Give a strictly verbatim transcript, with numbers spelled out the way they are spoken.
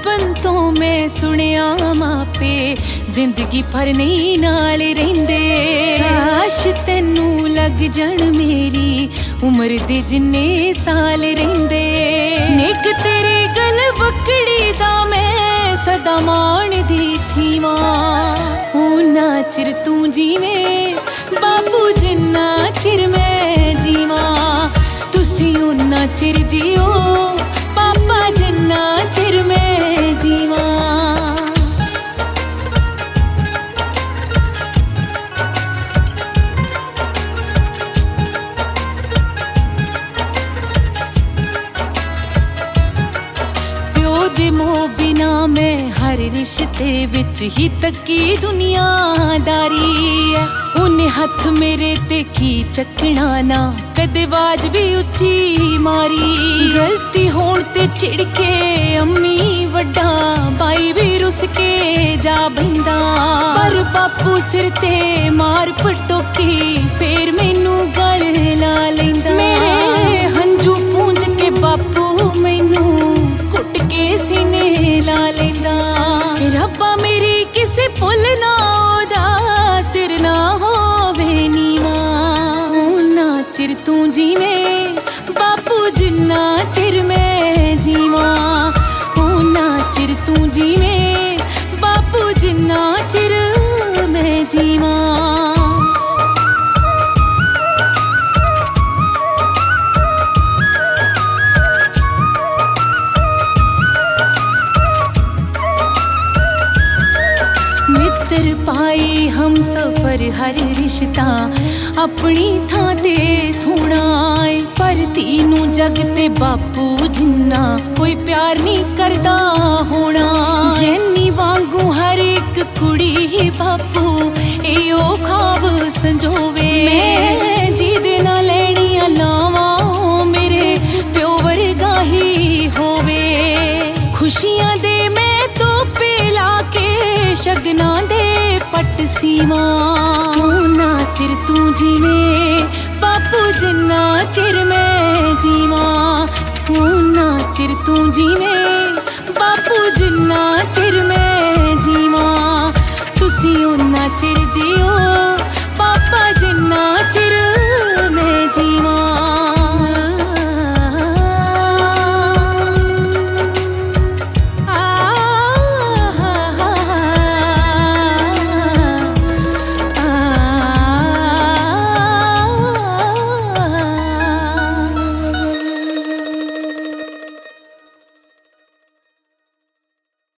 बचपन तो मैं सुनिया मापे जिंदगी भर नहीं नाल रहिंदे। काश तैनू लग जाण मेरी उम्र दे जिन्ने साल रहिंदे। नेक तेरे गल वकड़ी दा मैं सदा माणदी थी मां। उन्ना चिर तू जीवें बापू जिन्ना चिर मैं जीवां। तुसी उन्ना चिर जियो पापा जिन्ना चिर मैं जीवां। दे मोह बिना मैं हर रिश्ते विच ही तकी दुनियादारी है। उन्हें हथ मेरे ते की चकना ना कदे आवाज भी उच्ची मारी। गलती होण ते चिड़के अम्मी वड्डा भाई भी रुस के जा बहिंदा। पर बापू सिर ते मार पटोकी फेर मैनू गल ला लैंदा। मेरे हंजू पूंज के बापू मैनू कुट के सीने ला लेंदा। रब्बा मेरी किसे भुल ना ओदा सिर ना होवे नीवां। उन्ना चिर तू जीवें बापू जिन्ना चिर मैं जीवां। उन्ना चिर तू जीवें बापू जिन्ना चिर मैं जीवां। मित्र पाई हम सफर हर रिश्ता अपनी थां ते सोहना है। पर तीनू जग ते बापू जिन्ना कोई प्यार नहीं करदा होना। जैनी वांगू हर एक कुड़ी ही बापू एओ ख्वाब संजोवे। मैं जिहदे नाल लैणियां लावां मेरे प्यो वर्गा ही होवे। खुशियां दे मैं तो पिला के शगना दे पट सीवा। उन्ना चिर तू जीवें बापू जिन्ना चिर मैं जीवां। उन्ना चिर तू जीवें बापू जिन्ना